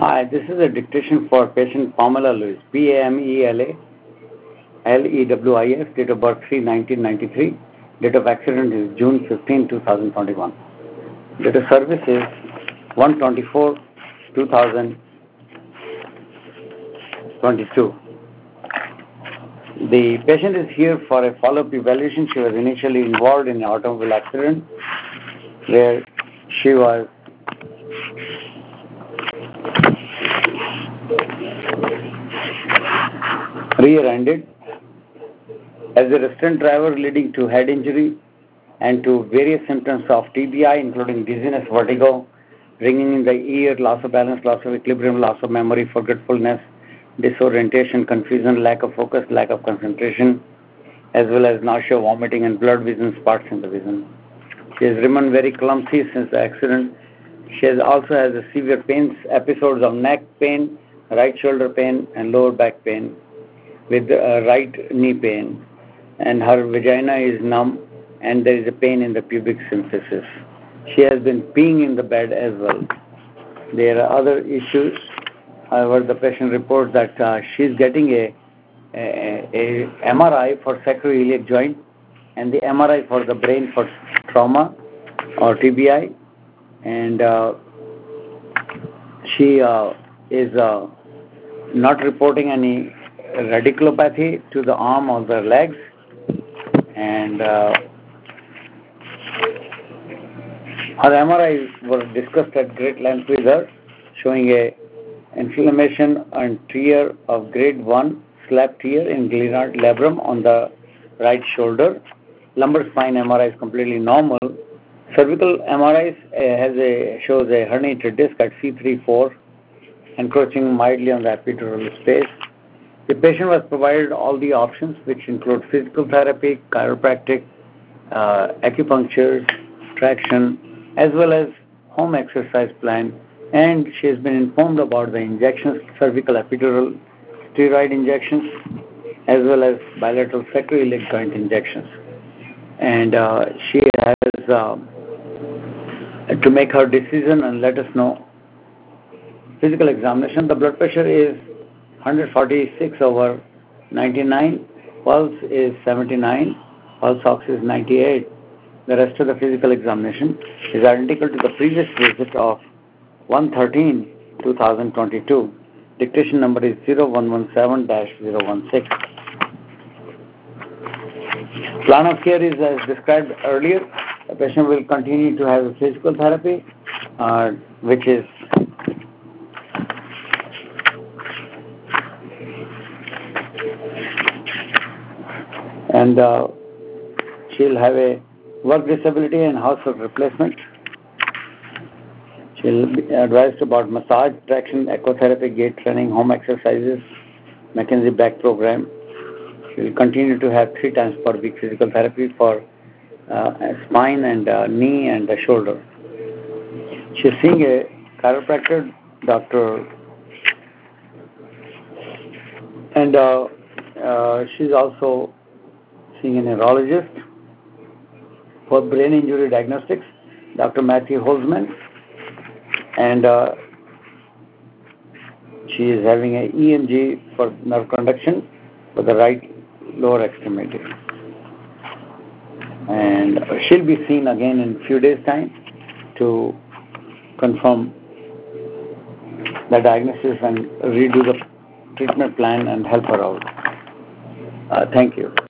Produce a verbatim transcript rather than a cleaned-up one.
Hi, this is a dictation for patient Pamela Lewis, P A M E L A L E W I S, date of birth three nineteen ninety-three, date of accident is June fifteenth, two thousand twenty-one. Date of service is one twenty-four two thousand twenty-two. The patient is here for a follow-up evaluation. She was initially involved in an automobile accident where she was rear-ended as a restraint driver, leading to head injury and to various symptoms of T B I, including dizziness, vertigo, ringing in the ear, loss of balance, loss of equilibrium, loss of memory, forgetfulness, disorientation, confusion, lack of focus, lack of concentration, as well as nausea, vomiting, and blurred vision, spots in the vision. She has remained very clumsy since the accident. She has also has a severe pains, episodes of neck pain, right shoulder pain, and lower back pain, with uh, right knee pain, and her vagina is numb, and there is a pain in the pubic symphysis. She has been peeing in the bed as well. There are other issues. However, the patient reports that uh, she is getting a, a, a M R I for sacroiliac joint and the M R I for the brain for trauma or T B I, and uh, she uh, is uh, not reporting any radiculopathy to the arm or the legs, and uh, her M R Is were discussed at great length with her, showing a inflammation and tear of grade one slab tear in glenoid labrum on the right shoulder. Lumbar spine M R I is completely normal. Cervical M R I uh, has a shows a herniated disc at C three four, encroaching mildly on the epidural space. The patient was provided all the options, which include physical therapy, chiropractic, uh, acupuncture, traction, as well as home exercise plan, and she has been informed about the injections, cervical epidural steroid injections, as well as bilateral sacroiliac joint injections. And uh, she has uh, to make her decision and let us know. Physical examination, the blood pressure is one forty-six over ninety-nine, pulse is seventy-nine, pulse ox is ninety-eight. The rest of the physical examination is identical to the previous visit of one thirteen two thousand twenty-two. Dictation number is zero one one seven dash zero one six. Plan of care is as described earlier. The patient will continue to have a physical therapy, uh, which is and uh, she'll have a work disability and household replacement. She'll be advised about massage, traction, ecotherapy, gait training, home exercises, McKenzie back program. She'll continue to have three times per week physical therapy for uh, spine and uh, knee and the shoulder. She's seeing a chiropractor, Doctor and uh, uh, she's also seeing a neurologist for brain injury diagnostics, Doctor Matthew Holzman, and uh, she is having a E M G for nerve conduction for the right lower extremity. And she'll be seen again in a few days' time to confirm the diagnosis and redo the treatment plan and help her out. Uh, thank you.